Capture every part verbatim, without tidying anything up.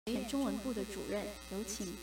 院中文部的主任，有请。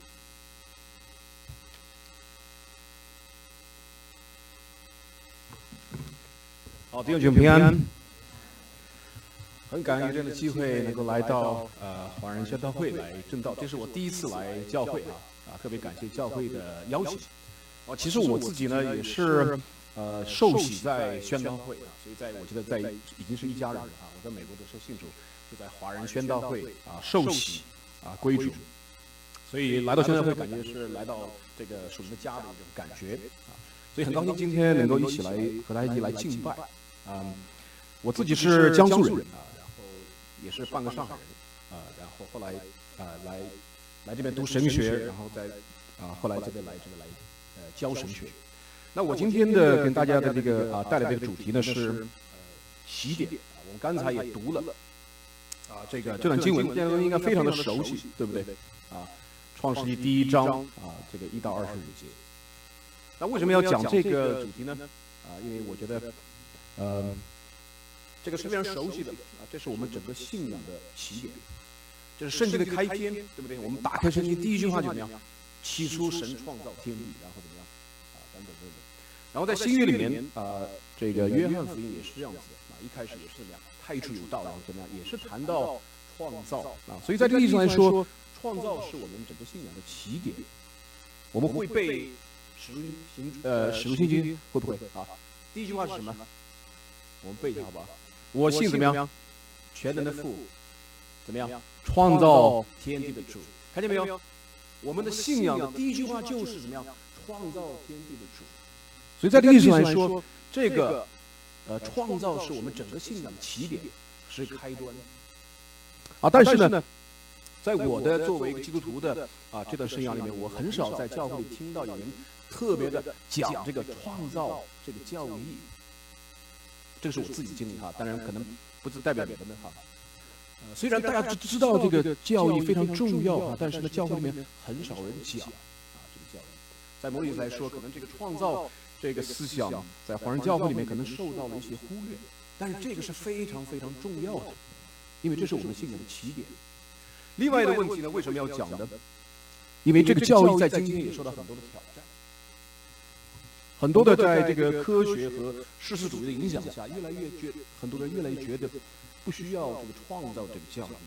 好，弟兄姐妹平安。很感恩有这样的机会能够来到呃华人宣道会来正道，这是我第一次来教会啊啊，特别感谢教会的邀请。啊，其实我自己呢也是呃受洗在宣道会啊，所以在我觉得在已经是一家人了啊。我在美国的时候信主，就在华人宣道会啊受洗啊归主，所以来到宣道会感觉是来到这个属灵的家的一种感觉啊。所以很高兴今天能够一起来和大家一起来敬拜啊。我自己是江苏人啊，然后也是半个上海人啊，然后后来啊来来这边读神学，然后再啊后来这边来这个来呃教神学。那我今天的跟大家的这个啊带来这个主题呢是呃洗点啊，我们刚才也读了啊这个这段经文，这段应该非常的熟悉，对不对啊？创世纪第一章啊这个一到二十五节。那为什么要讲这个主题呢？啊，因为我觉得呃。这个是非常熟悉的啊，这是我们整个信仰的起点，这是圣经的开篇，对不对？我们打开圣经第一句话就怎么样？起初神创造天地，然后怎么样？啊，等等等等。然后在新约里面啊，这个约翰福音也是这样子的啊，一开始也是怎么样？太初有道，然后怎么样？也是谈到创造啊，所以在这个意义上来说，创造是我们整个信仰的起点。我们会背使徒行呃使徒信经会不会啊？第一句话是什么？我们背一下好不好？我信怎么样？全能的父，怎么样？创造天地的主，看见没有？我们的信仰的第一句话就是怎么样？创造天地的主。所以在这个意思来说，这个呃创造是我们整个信仰的起点，是开端。啊，但是呢，在我的作为一个基督徒的啊这段生涯里面，我很少在教会里听到有人特别的讲这个创造这个教义。这个是我自己经历哈，当然可能不是代表你们的哈。呃，虽然大家知道这个教义非常重要啊，但是呢，教会里面很少人讲啊这个教义。在某种意思来说，可能这个创造这个思想在华人教会里面可能受到了一些忽略，但是这个是非常非常重要的，因为这是我们信仰的起点。另外的问题呢，为什么要讲呢？因为这个教义在今天也受到很多的挑战。很多的在这个科学和世俗主义的影响下，越来越觉很多人越来越觉得不需要这个创造这个教义，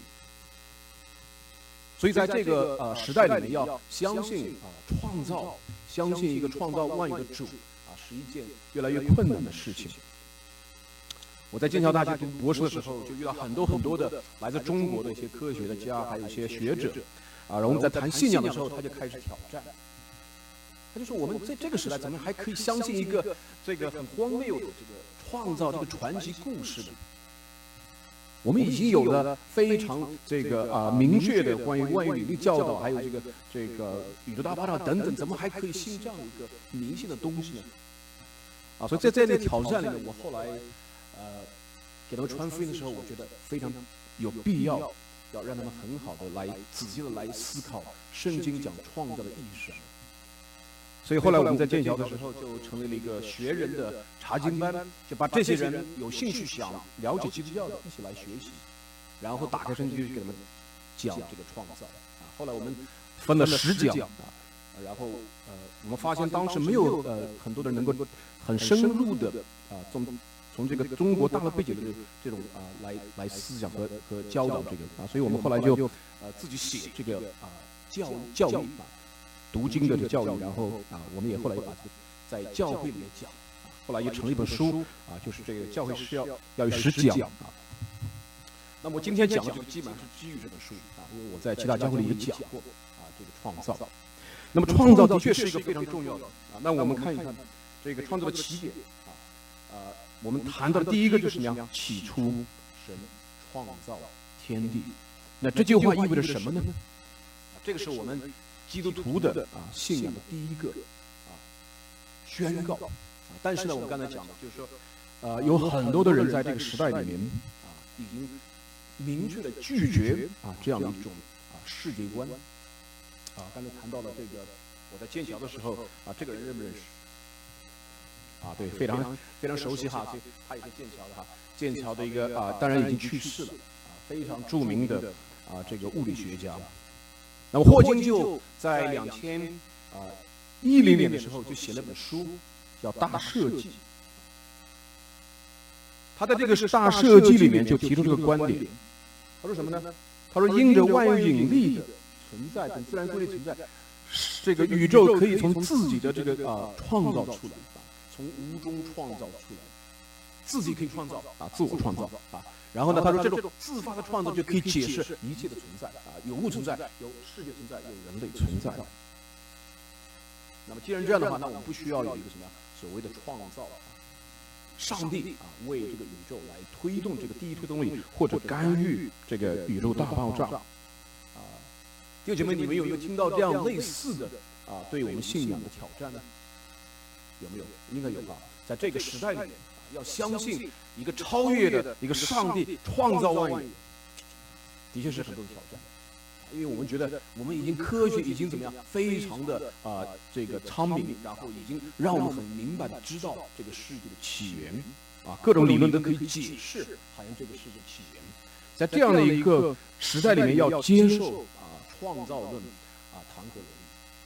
所以在这个呃时代里面，要相信啊创造，相信一个创造万有的主啊，是一件越来越困难的事情。我在剑桥大学读博士的时候，就遇到很多很多的来自中国的一些科学的家，还有一些学者啊，然后我们在谈信仰的时候，他就开始挑战。他就说我们在这个时代怎么还可以相信一个这个很荒谬的这个创造这个传奇故事呢？我们已经有了非常这个啊明确的关于万有引力教导，还有这个这个宇宙大爆炸等等，怎么还可以信这样一个迷信的东西呢？啊，所以在在这个挑战里面，我后来呃给他们传福音的时候，我觉得非常有必要要让他们很好的来仔细的来思考圣经讲创造的意义是什么。所以后来我们在剑桥的时候就成立了一个学人的查经班，就把这些人有兴趣想了解基督教的一起来学习，然后打开圣经去给他们讲这个创造啊。后来我们分了十讲啊，然后呃我们发现当时没有呃很多的人能够很深入的啊从从这个中国大的背景的这种啊来来思想和和教导这个啊，所以我们后来就呃自己写这个啊教教义啊。读经的这个教育，然后啊，我们也后来也把这个在教会里面讲，啊，后来也成了一本书啊，就是这个教会是要要有十讲啊。那么今天讲的这个基本上是基于这本书啊，因为我在其他教会里也讲过啊，这个创造。那么创造的确是一个非常重要的啊。那我们看一看这个创造的起点啊，啊，我们谈到的第一个就是什么样？起初神创造天地。那这句话意味着什么呢？啊，这个是我们基督徒的啊信仰的第一个啊宣告啊，但是呢，我们刚才讲的就是说，呃，有很多的人在这个时代里面啊，已经明确的拒绝啊这样的一种啊世界观啊。刚才谈到了这个，我在剑桥的时候啊，这个人认不认识？啊，对，非常非常熟悉哈，所以他也是剑桥的哈，剑桥的一个啊，当然已经去世了啊，非常著名的啊这个物理学家。 那么霍金就在两千啊一零年的时候就写了本书，叫《大设计》。他在这个大设计里面就提出这个观点，他说什么呢？他说，因着万有引力的存在，等自然规律存在，这个宇宙可以从自己的这个啊创造出来，从无中创造出来，自己可以创造啊，自我创造啊。然后呢，他说这种自发的创造就可以解释一切的存在啊，有物存在，有世界存在，有人类存在。那么既然这样的话，那我们不需要有一个什么所谓的创造啊，上帝啊为这个宇宙来推动这个第一推动力，或者干预这个宇宙大爆炸啊。弟兄姐妹，你们有没有听到这样类似的啊对我们信仰的挑战呢？有没有？应该有吧。在这个时代里面，要相信一个超越的一个上帝创造万有，的确是很多的挑战。因为我们觉得我们已经科学已经怎么样，非常的啊、呃、这个昌明，然后已经让我们很明白的知道这个世界的起源啊，各种理论都可以解释，好像这个世界起源。在这样的一个时代里面，要接受啊创造论啊谈何容易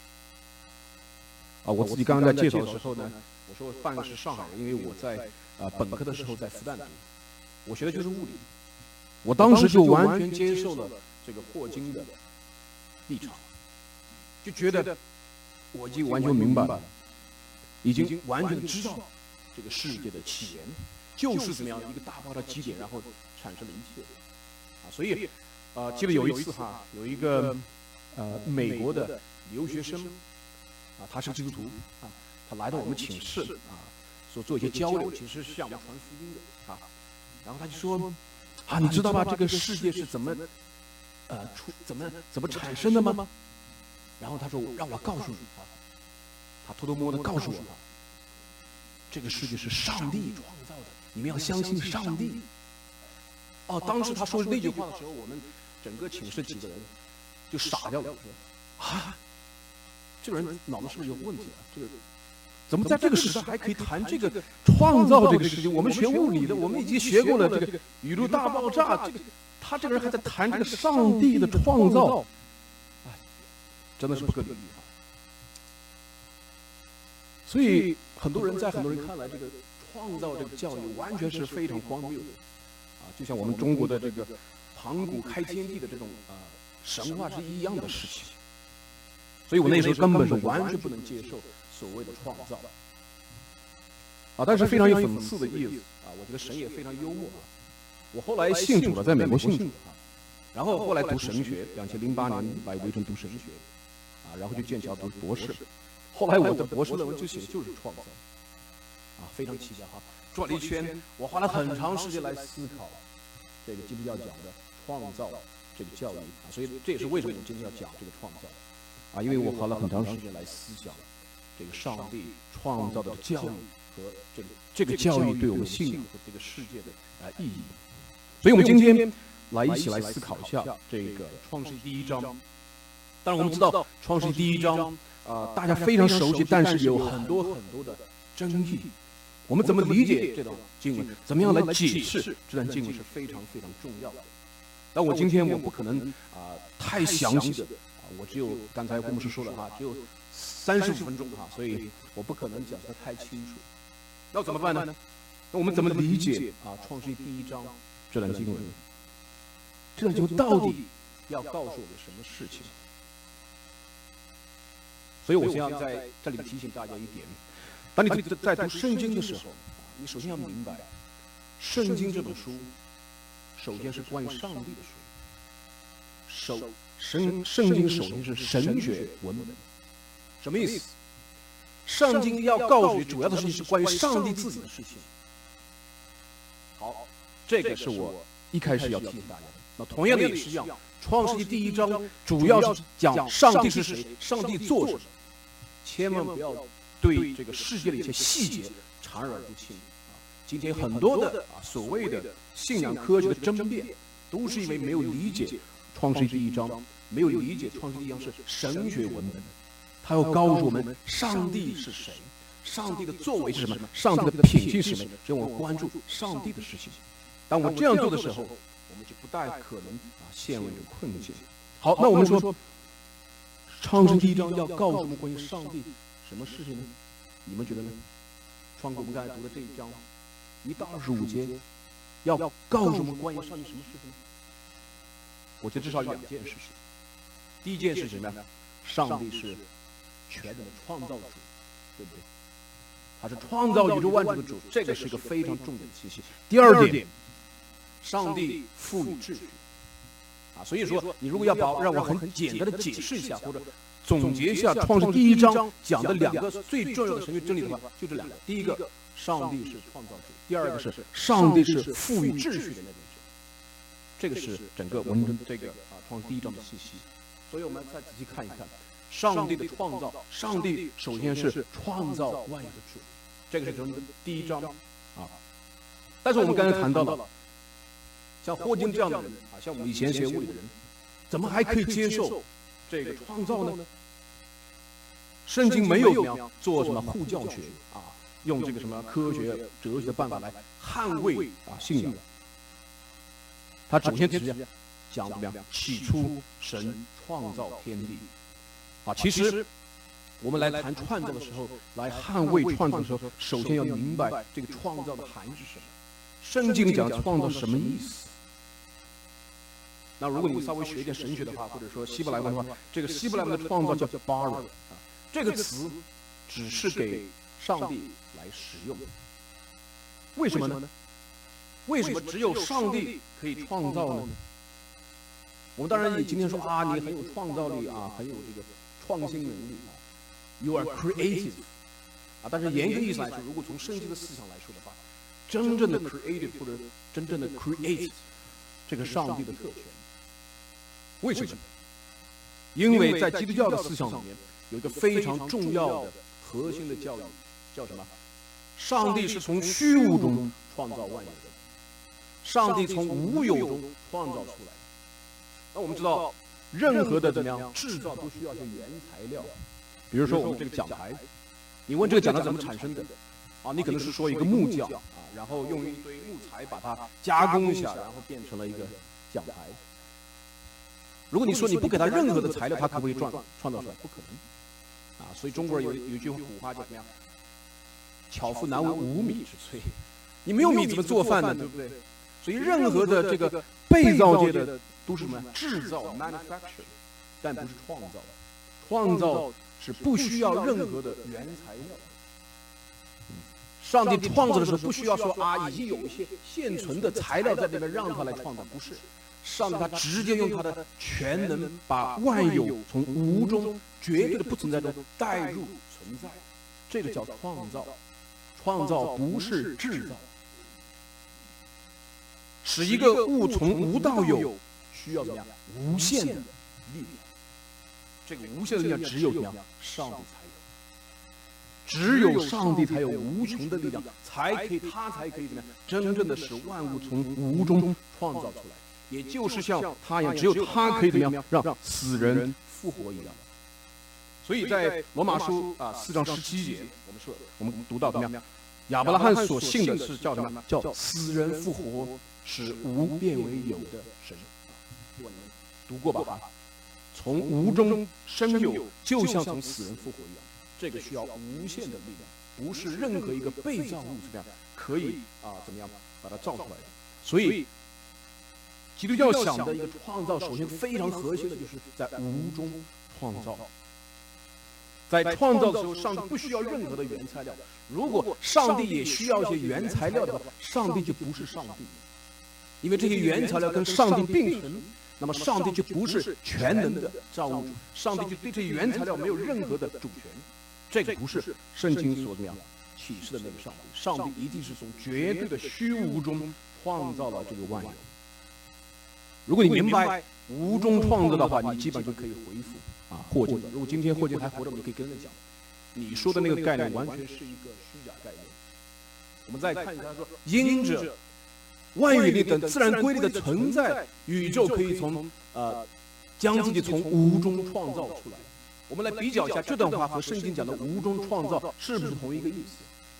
啊！我自己刚刚在介绍的时候呢，我说半个是上海人，因为我在啊、呃、本科的时候在复旦读，我学的就是物理，我当时就完全接受了这个霍金的立场，就觉得我已经完全明白了，已经完全知道这个世界的起源就是怎么样一个大爆炸基点，然后产生了一切啊。所以啊、呃，记得有一次哈，有一个呃美国的留学生啊，他是基督徒啊，他来到我们寝室啊，说做一些交流，其实是向我们传福音的啊。然后他就说啊，你知道吧，这个世界是怎么呃出怎么怎么产生的吗？然后他说让我告诉你啊，他偷偷摸摸的告诉我，这个世界是上帝创造的，你们要相信上帝。哦，当时他说那句话的时候，我们整个寝室几个人就傻掉了，说啊，这个人脑子是不是有问题啊？这个怎么在这个时代还可以谈这个创造这个事情？我们学物理的，我们已经学过了这个宇宙大爆炸，这个他这个人还在谈这个上帝的创造，哎，真的是不可理喻啊！所以很多人在很多人看来，这个创造这个教育完全是非常荒谬的啊，就像我们中国的这个盘古开天地的这种啊神话是一样的事情。所以我那时候根本是完全不能接受所谓的创造啊，但是非常有讽刺的意思啊。我觉得神也非常幽默啊。我后来信主了，在美国信主啊，然后后来读神学，两千零八年来维珍读神学啊，然后就剑桥读博士。后来我的博士论文就写的就是创造啊，非常奇妙哈。转了一圈，我花了很长时间来思考这个基督教讲的创造这个教义啊，所以这也是为什么我今天要讲这个创造。啊，因为我花了很长时间来思想这个上帝创造的教育和这个这个教育对我们信仰和这个世界的啊意义，所以我们今天来一起来思考一下这个创世记第一章。当然我们知道创世记第一章啊、呃，大家非常熟悉，但是有很多很多的争议。我们怎么理解这段经文？怎么样来解释这段经文是非常非常重要的。但我今天我不可能啊、呃、太详细的。我只有刚才郭牧师说了哈，只有三十五分钟哈，所以我不可能讲得太清楚。那怎么办呢？那我们怎么理解啊《创世记》第一章这段经文？这段经文到底要告诉我们什么事情？所以我先要在这里提醒大家一点：当你在读圣经的时候，你首先要明白，圣经这本书首先是关于上帝的书，首。圣圣经首先是神学文本，什么意思？圣经要告诉你主要的事情是关于上帝自己的事情。好，这个是我一开始要提醒大家的。那同样的也是一样，创世纪第一章主要是讲上帝是谁，上帝做什么，千万不要对这个世界的一些细节察而不清啊。今天很多的啊所谓的信仰科学的争辩，都是因为没有理解创世纪第一章，没有理解创世纪第一章是神学文本，他要告诉我们上帝是谁，上帝的作为是什么，上帝的品性是什么，只要我们关注上帝的事情。当我们这样做的时候，我们就不大可能啊陷入一种困境。好，那我们说创世第一章要告诉我们关于上帝什么事情呢？你们觉得呢？创世我们刚才读的这一章一到二十五节，要告诉我们关于上帝什么事情呢？我觉得至少有两件事情。第一件事情呢，上帝是全能的创造主，对不对？他是创造宇宙万物的主，这个是一个非常重点的信息。第二点，上帝赋予秩序啊，所以说你如果要把让我很简单的解释一下，或者总结一下创世第一章讲的两个最重要的神学真理的话，就这两个。第一个，上帝是创造主；第二个是上帝是赋予秩序的那种神。这个是整个文章这个啊创世第一章的信息。所以我们再仔细看一看上帝的创造。上帝首先是创造万有的主，这个是整个第一章啊。但是我们刚才谈到了，像霍金这样的人啊，像我们以前学物理的人，怎么还可以接受这个创造呢？圣经没有怎么样做什么护教学啊，用这个什么科学哲学的办法来捍卫啊信仰。他首先直接讲怎么样？起初神创造天地啊。其实我们来谈创造的时候，来捍卫创造的时候，首先要明白这个创造的含义是什么。圣经讲创造什么意思？那如果你稍微学一点神学的话，或者说希伯来文的话，这个希伯来文的创造叫 bara 啊，这个词只是给上帝来使用。为什么呢？为什么只有上帝可以创造呢？我们当然也今天说啊，你很有创造力啊，很有这个创新能力啊 ，you are creative 啊。但是严格意义上来说，如果从圣经的思想来说的话，真正的 creative 或者真正的 create 这个上帝的特权。为什么？因为在基督教的思想里面有一个非常重要的核心的教育，叫什么？上帝是从虚无中创造万有的，上帝从无有中创造出来的。那我们知道，任何的怎么样制造都需要一些原材料，比如说我们这个讲台，你问这个讲台怎么产生的？啊，你可能是说一个木匠啊，然后用一堆木材把它加工一下，然后变成了一个讲台。如果你说你不给他任何的材料，他可不可以创创造出来？不可能啊！所以中国人有有一句古话叫怎么样？巧妇难为无米之炊。你没有米怎么做饭呢？对不对？所以任何的这个被造界的都是什么？制造 （manufacture）， 但不是创造。创造是不需要任何的原材料。上帝创造的时候不需要说啊，已经有一些现存的材料在那边让他来创造，不是。上帝他直接用他的全能，把万有从无中绝对的不存在中带入存在，这个叫创造。创造不是制造，使一个物从无到有，需要怎么样？无限的力量。这个无限的力量只有怎么样？上帝才有。只有上帝才有无穷的力量，才可以，他才可以怎么样？真正的使万物从无中创造出来。也就是像他一样，只有他可以怎么样让死人复活一样。所以在罗马书啊四章十七节，我们说我们读到怎么样？亚伯拉罕所信的是叫什么？叫死人复活，使无变为有的神。你们读过吧？从无中生有，就像从死人复活一样。这个需要无限的力量，不是任何一个被造物怎么样可以啊怎么样把它造出来的。所以基督教想的一个创造，首先非常核心的就是在无中创造。在创造的时候，上帝不需要任何的原材料。如果上帝也需要一些原材料的话，上帝就不是上帝，因为这些原材料跟上帝并存，那么上帝就不是全能的造物主，上帝就对这些原材料没有任何的主权。这个不是圣经所怎么样启示的那个上帝，上帝一定是从绝对的虚无中创造了这个万有。如果你明白无中创造的话，你基本就可以回复啊霍金了。如果今天霍金还活着，你可以跟他讲，你说的那个概念完全是一个虚假概念。我们再看一下，他说因着万有力等自然规律的存在，宇宙可以从呃将自己从无中创造出来。我们来比较一下这段话和圣经讲的无中创造是不是同一个意思？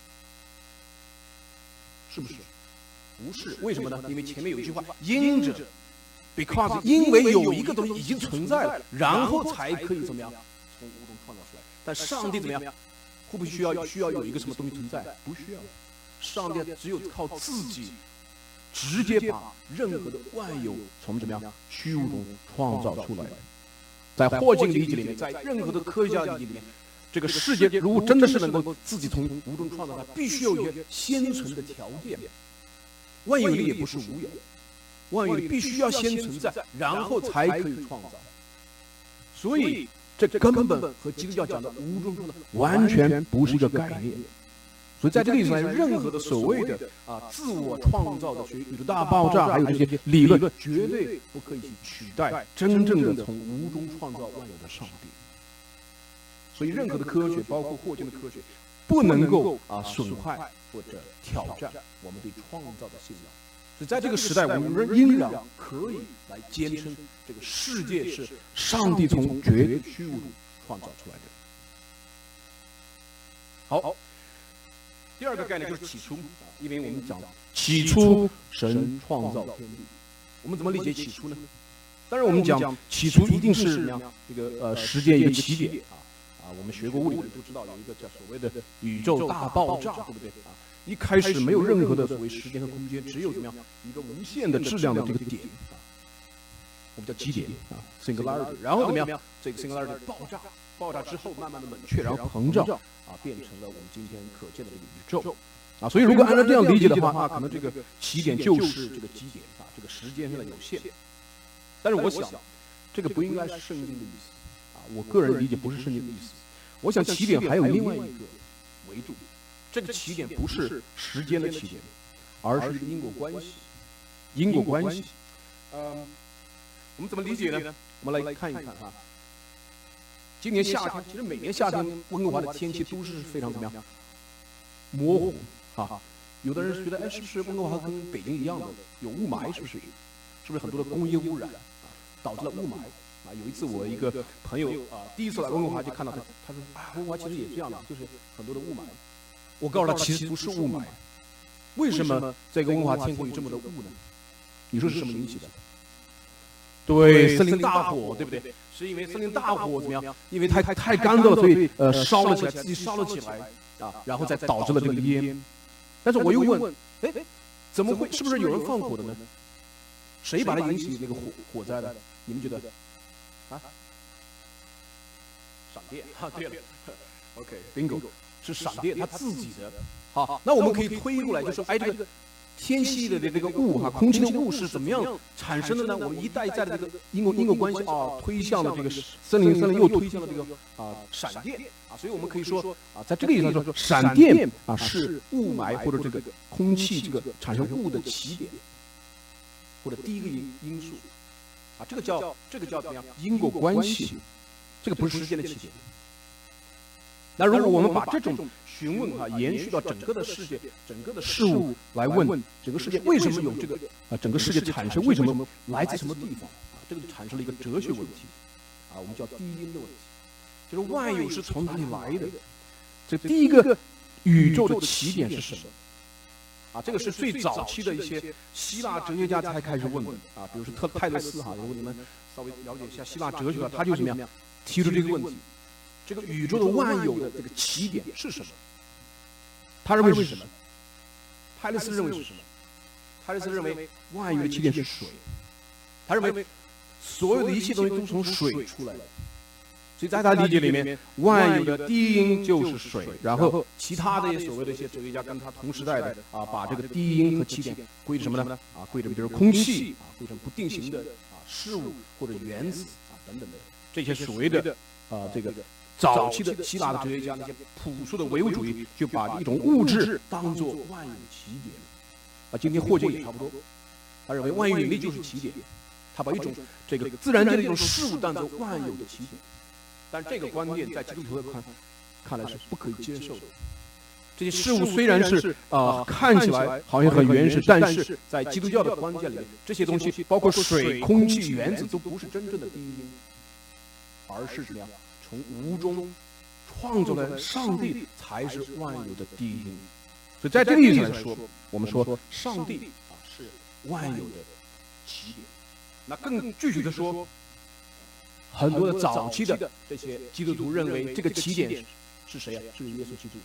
是不是？不是。为什么呢？因为前面有一句话，因着 ，because 因为有一个东西已经存在了，然后才可以怎么样从无中创造出来。但上帝怎么样？会不会需要需要有一个什么东西存在？不需要。上帝只有靠自己，直接把任何的万有从怎么样虚无中创造出来。在霍金理解里面，在任何的科学家理解里面，这个世界如果真的是能够自己从无中创造，它必须有一些先存的条件。万有力也不是无有，万有力必须要先存在，然后才可以创造。所以这根本和基督教讲的无中创造完全不是一个概念。所以在这个意思上，任何的所谓的啊自我创造的学宇宙大爆炸，还有这些理论，绝对不可以去取代真正的从无中创造万有的上帝。所以任何的科学，包括霍金的科学，不能够啊损害或者挑战我们对创造的信仰。所以在这个时代，我们仍然可以来坚称这个世界是上帝从绝对虚无中创造出来的。好，第二个概念就是起初，因为我们讲起初神创造天地，我们怎么理解起初呢？当然，我们讲起初一定是什么样一个呃时间一个起点啊啊，我们学过物理的人都知道有一个叫所谓的宇宙大爆炸，对不对啊？一开始没有任何的所谓时间和空间，只有怎么样一个无限的质量的这个点啊，我们叫基点啊 singularity， 然后怎么样这个 singularity 爆炸，爆炸之后慢慢的冷却，然后膨胀啊，变成了我们今天可见的这个宇宙啊。所以如果按照这样理解的话，那可能这个起点就是这个基点啊，这个时间上的有限。但是我想，这个不应该是圣经的意思啊，我个人理解不是圣经的意思。我想起点还有另外一个维度。这个起点不是时间的起点，而是一个因果关系。因果关系，嗯，我们怎么理解呢？我们来看一看啊。今年夏天，其实每年夏天温哥华的天气都是非常怎么样？模糊啊。有的人觉得，哎，是不是温哥华跟北京一样的有雾霾？是不是？是不是很多的工业污染啊，导致了雾霾？啊，有一次我一个朋友啊，第一次来温哥华就看到他，他说啊，温哥华其实也这样的，就是很多的雾霾。我告诉他，其实不是雾霾。为什么这个温哥华天空有这么多雾呢？你说是什么引起的？对，森林大火，对不对？是因为森林大火怎么样？因为太太干燥了，所以呃烧了起来，自己烧了起来啊，然后再导致了这个烟。但是我又问，哎，怎么会？是不是有人放火的呢？谁把它引起那个火火灾的？你们觉得？啊？闪电啊，对了 ，OK，bingo。是闪电，它自己的。好，那我们可以推过来，就说，哎，这个天气的这个雾哈，空气的雾是怎么样产生的呢？我们一代一代的这个因果因果关系啊，推向了这个森林，森林又推向了这个啊闪电啊，所以我们可以说啊，在这个意义上说，闪电啊是雾霾或者这个空气这个产生雾的起点，或者第一个因因素啊，这个叫这个叫怎么样？因果关系，这个不是时间的起点。那如果我们把这种询问哈、啊、延续到整个的世界、整个的事物来问，整个世界为什么有这个啊？整个世界产生为什么来自什么地方啊？这个就产生了一个哲学问题啊，我们叫第一因的问题，就是万有是从哪里来的？这第一个宇宙的起点是什么？啊，这个是最早期的一些希腊哲学家才开始问的啊，比如说特泰勒斯哈，如果你们稍微了解一下希腊哲学，他就怎么样提出这个问题。这个宇宙的万有的这个起点是什么？他认为是什么？泰勒斯认为是什么？泰勒斯认为万有的起点是水，他认为所有的一切东西都从水出来的，所以在他理解里面，万有的第一因就是水，然后其他的所谓的一些哲学家跟他同时代的啊，把这个第一因和起点归什么呢？啊，归成比如空气啊，归成不定型的啊事物或者原子啊等等的这些所谓的啊这个。早期的希腊的哲学家，那些朴素的唯物主义，就把一种物质当作万有的起点。啊，今天霍金也差不多，他认为万有引力就是起点，他把一种这个自然界的一种事物当作万有的起点。但这个观念在基督徒的看看来是不可以接受的。这些事物虽然是啊、呃、看起来好像很原始，但是在基督教的观念里面，这些东西包括水、空气、原子都不是真正的第一因，而是怎么样？从无中创造的上帝才是万有的第一因，所以在这个意义上来说，我们说上帝啊是万有的起点。那更具体的说， 很多的早期的这些基督徒认为这个起点是谁啊？是耶稣基督。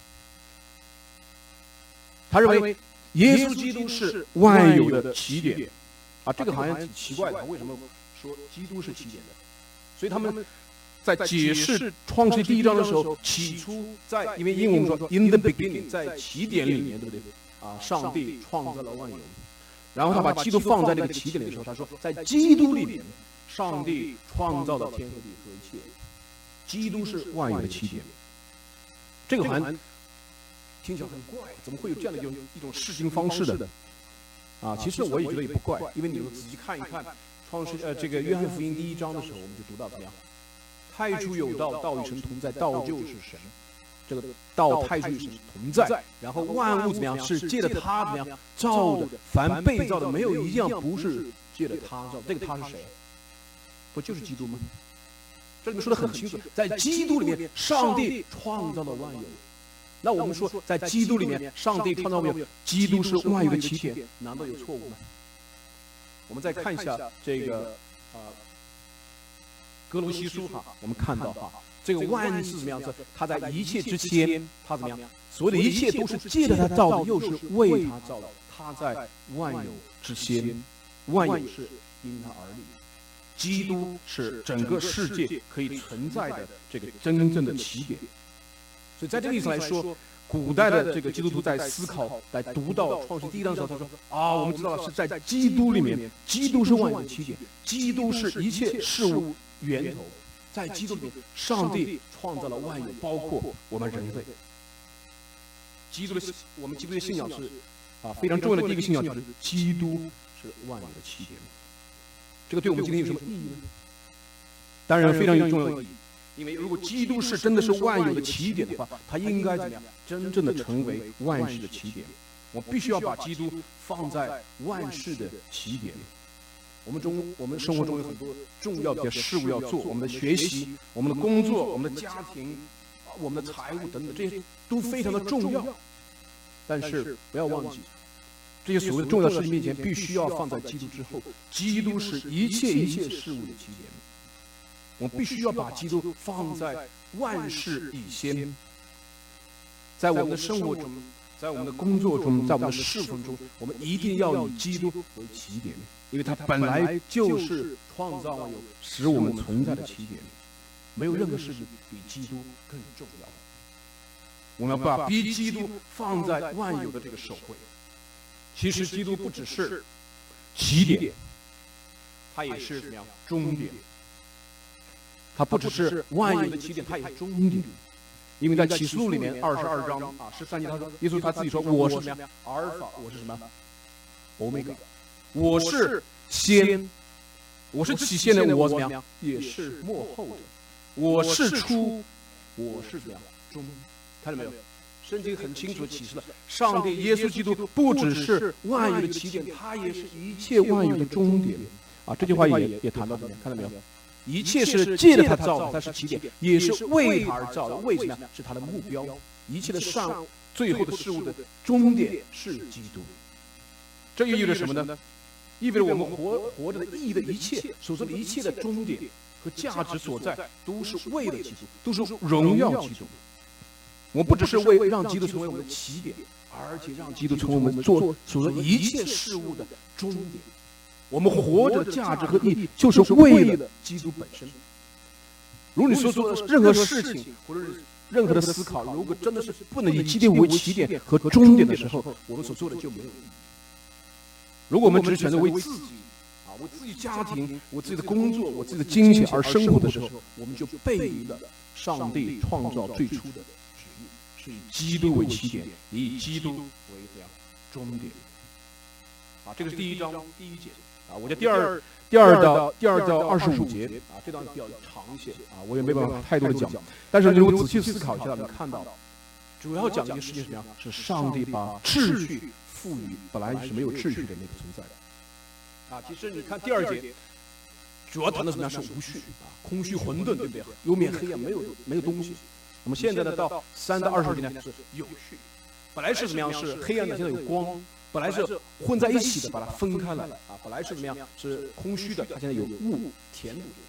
他认为耶稣基督是万有的起点啊，这个好像挺奇怪的，为什么说基督是起点的？所以他们在解释创世第一章的时候，起初在，因为英文说 in the beginning， 在起点里面，对不对？啊，上帝创造了万有，然后他把基督放在这个起点的时候，他说在基督里面，上帝创造了天和地和一切，基督是万有的起点。这个好像听起来很怪，怎么会有这样的一种一种释经方式的？啊，其实我也觉得也不怪，因为你们仔细看一看创世呃这个约翰福音第一章的时候，我们就读到怎么样？太初有道，道与神同在，道就是神。这个道太初与神同在，然后万物怎么样？是借着他怎么样造的？凡被造的，没有一样不是借着他造。这个他是谁？不就是基督吗？这里面说的很清楚，在基督里面，上帝创造了万有。那我们说，在基督里面，上帝创造万有，基督是万有的起点，难道有错误吗？我们再看一下这个啊。哥罗西书哈，我们看到哈，这个万是怎么样子？他在一切之前，他怎么样？所有的一切都是借着他造的，又是为他造的。他在万有之先，万有是因他而立。基督是整个世界可以存在的这个真正的起点。所以在这个意思来说，古代的这个基督徒在思考、来读到创世第一章的时候，他说啊，我们知道了是在基督里面，基督是万有的起点，基督是一切事物源头，在基督里面，上帝创造了万有，包括我们人类。基督的我们基督的信仰是啊非常重要的第一个信仰，就是基督是万有的起点。这个对我们今天有什么意义呢？当然非常有重要的意义，因为如果基督是真的是万有的起点的话，他应该怎么样？真正的成为万事的起点。我必须要把基督放在万事的起点。我们中，我们生活中有很多重要的事物要做，我们的学习、我们的工作、我们的家庭、我们的财务等等，这些都非常的重要。但是不要忘记，这些所谓的重要事情面前，必须要放在基督之后。基督是一切一切事物的起点。我们必须要把基督放在万事以先。在我们的生活中，在我们的工作中，在我们的侍奉中，我们一定要以基督为起点。因为它本来就是创造万有、使我们存在的起点，没有任何事情比基督更重要。我们要把比基督放在万有的这个首位。其实基督不只是起点，它也是怎么样终点。它不只是万有的起点，它也是终点。因为在启示录里面二十二章啊十三节，他说耶稣他自己说：“我是什么呀？阿尔法，我是什么？欧米伽。”我是先，我是起先的，我怎么样？也是末后的。我是初，我是怎么样？终。看到没有？圣经很清楚地启示了，上帝耶稣基督不只是万有的起点，他也是一切万有的终点。啊，这句话也也谈到怎么样？看到没有？一切是借着他造的，他是起点，也是为他而造的。为什么呀？是他的目标。一切的上，最后的事物的终点是基督。这意味着什么呢？意味着我们活活着的意义的一切，所做的一切的终点和价值所在，都是为了基督，都是荣耀基督。我们不只是为让基督成为我们的起点，而且让基督成为我们做所做一切事物的终点。我们活着的价值和意义，就是为了基督本身。如果你所做的任何事情或者是任何的思考，如果真的是不能以基督为起点和终点的时候，我们所做的就没有意义。如果我们只是选择为自己啊，为自己家庭、我自己的工作、我自己的金钱而生活的时候，我们就背离了上帝创造最初的旨意，是以基督为起点，也以基督为这样终点。啊，这个是第一章第一节啊，我觉得第二第二到第二到二十五节啊，这段比较长一些啊，我也没办法太多的讲。但是如果仔细思考一下，你看到主要讲的一个事情是什么样？是上帝把秩序赋予本来是没有秩序的那个存在的啊。其实你看第二节，主要谈的什么样？是无序啊，空虚混沌，对不对？有面黑暗，没有没有东西。我们现在呢，到三到二十节呢是有序，本来是怎么样？是黑暗的，现在有光。本来是混在一起的，把它分开来啊。本来是怎么样？是空虚的，它现在有物填补。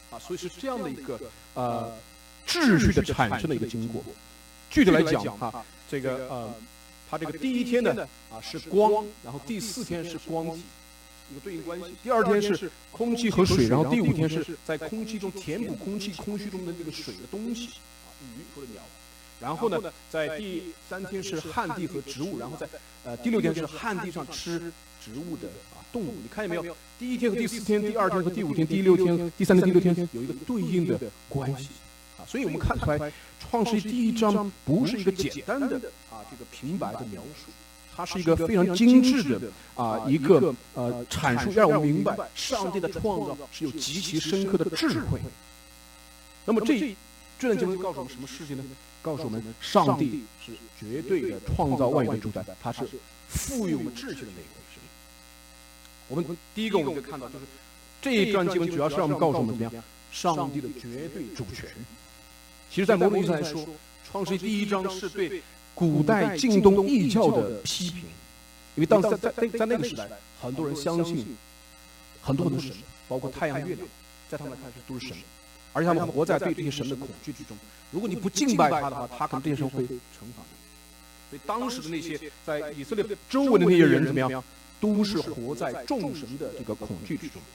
啊，所以是这样的一个呃秩序的产生的一个经过。具体来讲哈，这个呃，它这个第一天呢啊是光，然后第四天是光体，一个对应关系。第二天是空气和水，然后第五天是在空气中填补空气空虚中的这个水的东西啊，鱼或者鸟。然后呢，在第三天是旱地和植物，然后在呃第六天是旱地上吃植物的啊动物。你看见没有？第一天和第四天、第二天和第五天、第六天、第三天、第六天有一个对应的关系啊，所以我们看出来，创世记第一章不是一个简单的啊这个平白的描述，它是一个非常精致的啊一个呃阐述，让我们明白上帝的创造是有极其深刻的智慧。那么这这段经文告诉我们什么事情呢？告诉我们，上帝是绝对的创造万有的主宰，他是赋予我们秩序的那一位神。我们第一个我们就看到，就是这一段经文主要是让我们告诉我们怎么样，上帝的绝对主权。其实，在某种意义上来说，创世记第一章是对古代近东异教的批评，因为当时在在在那个时代，很多人相信很多很多神，包括太阳、月亮，在他们看是都是神。而且他们活在对这些神的恐惧之中。如果你不敬拜他的话，他可能这些神会惩罚你。所以当时的那些在以色列周围的那些人怎么样，都是活在众神的这个恐惧之中。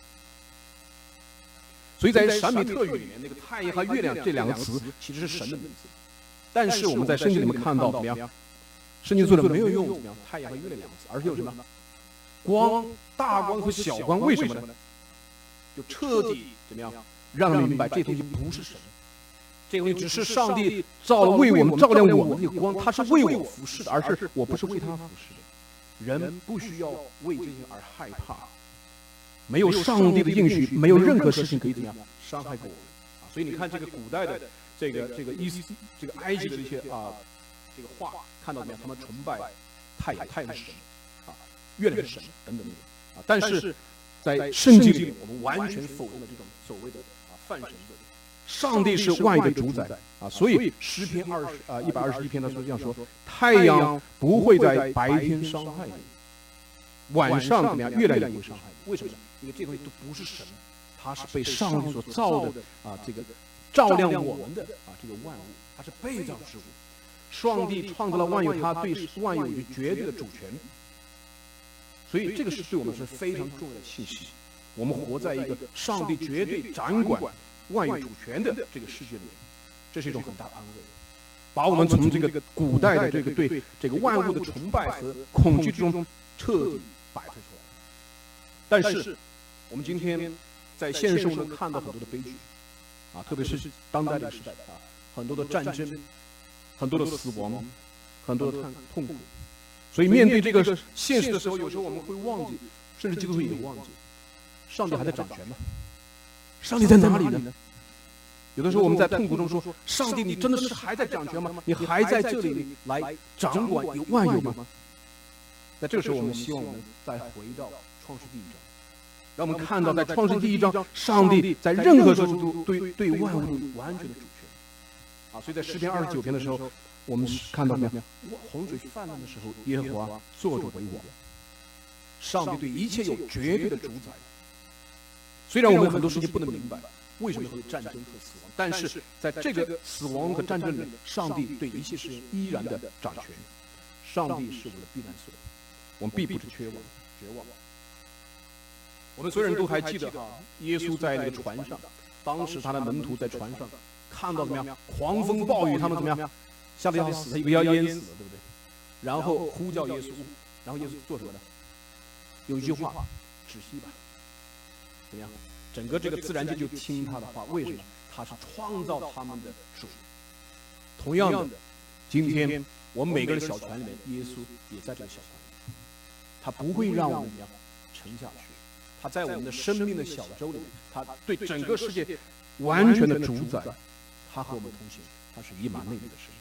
所以在闪米特语里面，那个太阳和月亮这两个词其实是神的名字，但是我们在圣经里面看到怎么样？圣经作者没有用怎么样太阳和月亮两个词，而是用什么？光、大光和小光。为什么呢？就彻底怎么样？让人明白这东西不是神，这东西只是上帝造了为我们照亮我们的光，它是为我服侍的，而是我不是为他服侍的。人不需要为这些而害怕，没有上帝的应许，没有任何事情可以怎么样伤害过我们啊！所以你看这个古代的这个这个伊斯这个埃及的这些啊这个画，看到怎么样？他们崇拜太阳，太阳是神啊，月亮是神等等啊，但是在圣经里，我们完全否认了这种所谓的啊泛神论。上帝是万有的主宰啊，所以诗篇二十啊一百二十一篇的时候这样说：太阳不会在白天伤害你，晚上怎么样？月亮也不会伤害你。为什么呢？因为这东西都不是神，它是被上帝所造的啊，这个照亮我们的啊这个万物，它是被造之物。上帝创造了万有，他对万有有绝对的主权。所以这个是对我们是非常重要的信息。我们活在一个上帝绝对掌管万有主权的这个世界里面，这是一种很大的安慰，把我们从这个古代的这个对这个万物的崇拜和恐惧之中彻底摆脱出来。但是我们今天在现实生活中看到很多的悲剧啊，特别是当代这个时代啊，很多的战争，很多的死亡，很多的痛苦。所以面对这个现实的时候，有时候我们会忘记，甚至基督徒也忘记，上帝还在掌权吗？上帝在哪里呢？有的时候我们在痛苦中说：“上帝，你真的是还在掌权吗？你还在这里来掌管有万有吗？”在这个时候，我们希望我们再回到创世第一章，让我们看到在创世第一章，上帝在任何时候都对对万物有完全的主权。啊，所以在诗篇二十九篇的时候，我们看到没有？洪水泛滥的时候，耶和华坐着为王。上帝对一切有绝对的主宰。虽然我们很多事情不能明白为什么会有战争和死亡，但是在这个死亡和战争里面，上帝对一切事情依然的掌权。上帝是我们的避难所，我们必不是缺望绝望。我们所有人都还记得哈，耶稣在那个船上，当时他的门徒在船上看到怎么样？狂风暴雨，他们怎么样？吓得要死，他以为要淹死了，对不对？然后呼叫耶稣，然后耶稣做什么呢？有一句话：止息吧。怎么样？整个这个自然界就听他的话，为什么？他是创造他们的主。同样的，今天我们每个人的小船里面，耶稣也在这个小船里，他不会让我们怎么样沉下去。他在我们的生命的小舟里面，他对整个世界完全的主宰，他和我们同行，他是以马内利的神。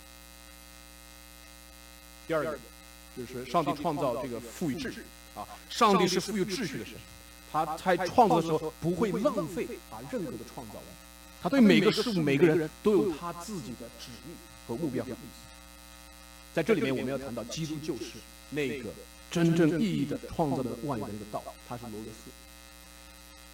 第二个就是上帝创造这个赋予秩序啊，上帝是赋予秩序的神。他在创造的时候不会浪费啊任何的创造物，他对每个事物、每个人都有他自己的旨意和目标和意思。在这里面，我们要谈到基督就是那个真正意义的创造的万有的那个道，他是罗格斯。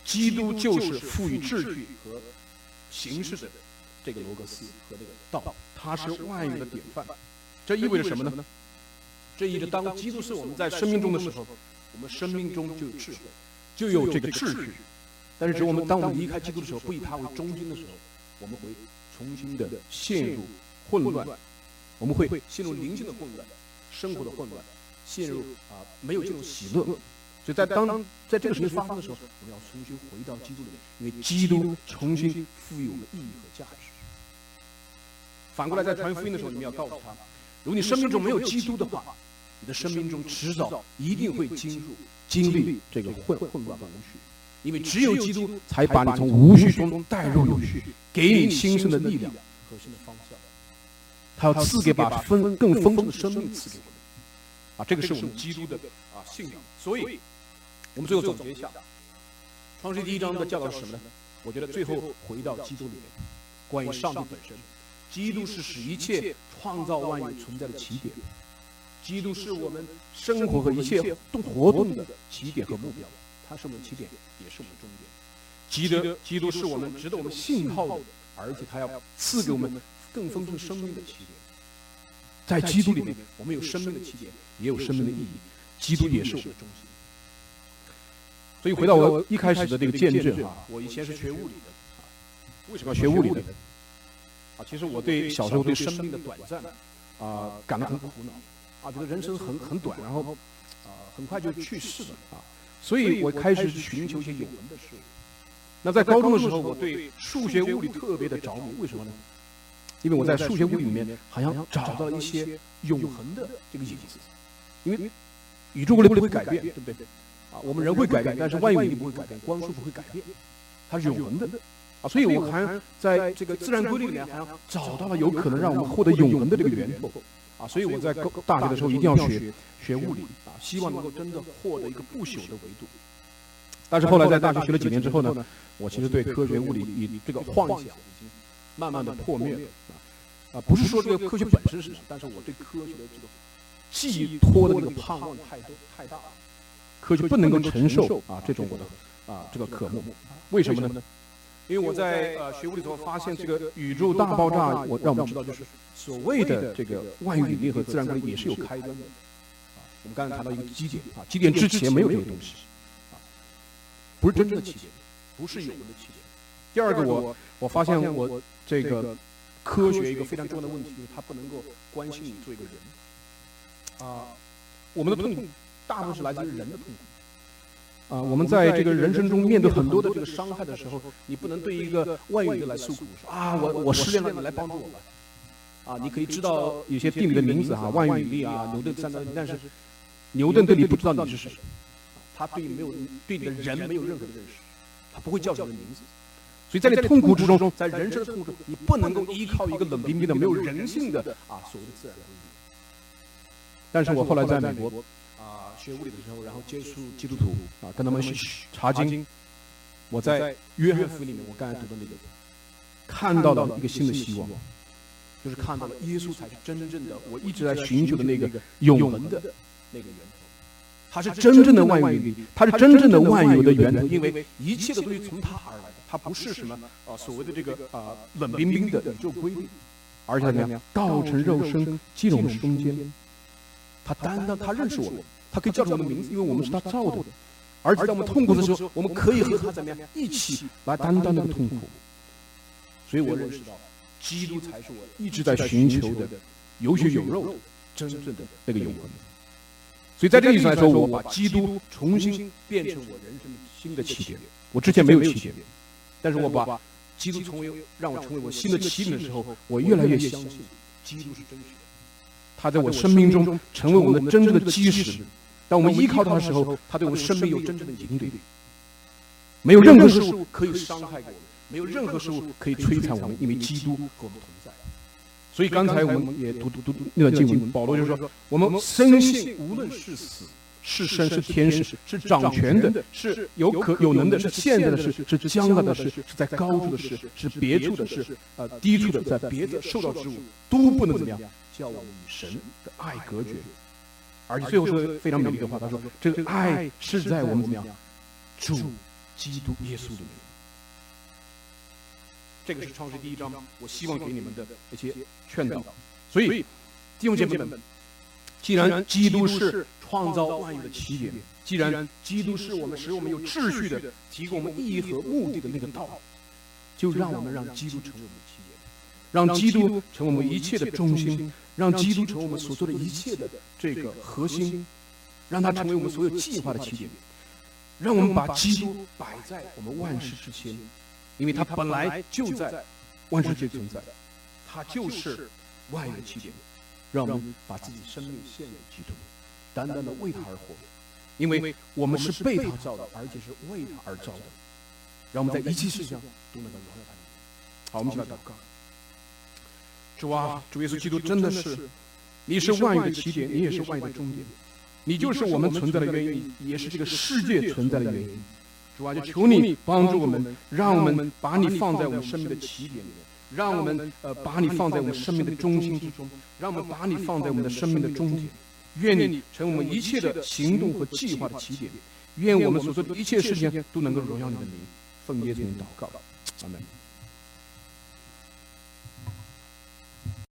基督就是赋予秩序和形式的这个罗格斯和这个道，它是万有的典范。这意味着什么呢？这意味着当基督是我们在生命中的时候，我们生命中就有智慧，就有这个秩序。但是，只有我们当我们离开基督的时候，不以他为中心的时候，我们会重新的陷入混乱，我们会陷入灵性的混乱、生活的混乱，陷入啊没有这种喜乐。所以在当在这个事情发生的时候，我们要重新回到基督里面，因为基督重新赋予我们意义和价值。反过来，在传福音的时候，你们要告诉他，如果你生命中没有基督的话，你的生命中迟早一定会经入经历这个混混乱和无序，因为只有基督才把你从无序中带入有序，给你新生的力量和新的方向。他要赐给把丰更丰富的生命赐给我们啊，这个是我们基督的啊信仰。所以，我们最后总结一下，创世记第一章的教导是什么呢？我觉得最后回到基督里面，关于上帝本身，基督是使一切创造万有存在的起点。基督是我们生活和一切活动的起点和目标，他是我们的起点，也是我们的终点。基督，基督是我们值得我们信靠的，而且他要赐给我们更丰盛生命的起点。在基督里面，我们有生命的起点，也有生命的意义。基督也是我们的中心。所以回到我一开始的这个见证啊，我以前是学物理的，为什么要学物理呢？啊，其实我对小时候对生命的短暂啊感到很苦恼。啊，觉得人生很很短，然后啊很快就去世了啊，所以我开始寻求一些永恒的事物。那在高中的时候，我对数学物理特别的着迷，为什么呢？因为我在数学物理里面好像找到了一些永恒的这个影子，因为宇宙规律不会改变，对不对？啊，我们人会改变，但是万有引力不会改变，光速不会改变，它是永恒的啊，所以我好像在这个自然规律里面好像找到了有可能让我们获得永恒的这个源头。啊，所以我在大学的时候一定要学学物理啊，希望能够真的获得一个不朽的维度。但是后来在大学学了几年之后呢，我其实对科学物理以这个幻想已经慢慢的破灭了啊。啊，不是说这个科学本身是什么，但是我对科学的这个寄托的那个盼望太多太大了，科学不能够承受啊这种我的啊这个渴慕。为什么呢？因为我在呃学物理的时候发现，这个宇宙大爆炸，我让我们知道，就是所谓的这个万有引力和自然规律也是有开端的。啊，我们刚才谈到一个基点啊，基点之前没有这个东西，啊，不是真正的起点，不是有的起点。第二个，我我发现我这个科学一个非常重要的问题，就是它不能够关心你做一个人。啊，我们的痛苦大部分是来自于人的痛苦。啊，我们在这个人生中面对很多的这个伤害的时候，你不能对一个万有引力来诉苦，说啊，我我失恋了，你来帮助我吧。啊，你可以知道有些定理的名字啊，万有引力啊，牛顿三角定律，但是牛顿对你不知道你是谁，他对没有对你的人没有任何的认识，他不会叫你的名字。所以在你痛苦之中，在人生的痛苦中，你不能够依靠一个冷冰冰的、没有人性的啊所谓的自然规律。但是我后来在美国。啊，学物理的时候，然后接触基督徒啊，跟他们查经。我在约翰福音里面，我刚才读的那个，看到了一个新的希望，就是看到了耶稣才是真正的我一直在寻求的那个永恒的那个源头。他是真正的万有引力，他是真正的万有的源头，因为一切的东西从他而来的，他不是什么啊所谓的这个啊冷冰冰的宇宙规律，而且怎么样，道成肉身，进入我们中间。他担当，他认识我们，他可以叫出我们的名字，因为我们是他造的。而且在我们痛苦的时候，我们可以和他怎么样一起来担当那个痛苦。所以我认识到，基督才是我一直在寻求的有血有肉的真正的那个永恒。所以在这个意义上来说，我把基督重新变成我人生的新的起点。我之前没有起点，但是我把基督成为让我成为我新的起点的时候，我越来越相信基督是真实的。他在我生命中成为我们真正的基石。当我们依靠他的时候，他对我们生命有真正的引领。没有任何事物可以伤害我们，没有任何事物可以摧残我们，因为基督和我们同在。所以刚才我们也读读读那段经文，保罗就说：我们深信，无论是死是生是天使，是掌权的，是有可有能的，是现在的事，是将来的事，是在高处的事，是别处的事，呃，低处的，在别的受到之物，都不能怎么样，叫我们与神的爱隔绝。而且最后说非常美丽的话，他说：这个爱是在我们怎么样主基督耶稣里面。这个是创世第一章，我希望给你们的一些劝导。所以弟兄姐妹们，既然基督是创造万有的起点，既然基督是我们使我们有秩序的提供我们意义和目的的那个道，就让我们让基督成为我们的起点，让基督成为我们一切的中心，让基督成为我们所做的一切的这个核心，让它成为我们所有计划的起点，让我们把基督摆在我们万事之前，因为他本来就在万事之存在，他就是万有的起点。让我们把自己生命献给基督，单单的为他而活，因为我们是被他造的，而且是为他而造的。让我们在一切事上都能够荣耀他。好，我们一起来祷告。主啊，主耶稣基督真的是，你是万有的起点，你也是万有的终点，你就是我们存在的原因，也是这个世界存在的原因。主啊，就求你帮助我们，让我们把你放在我们生命的起点里面。让我们呃把你放在我们生命的中心之中，让我们把你放在我们的生命的终点。愿你成为我们一切的行动和计划的起点。愿我们所做的一切事情都能够荣耀你的名。奉耶稣名祷告，阿门。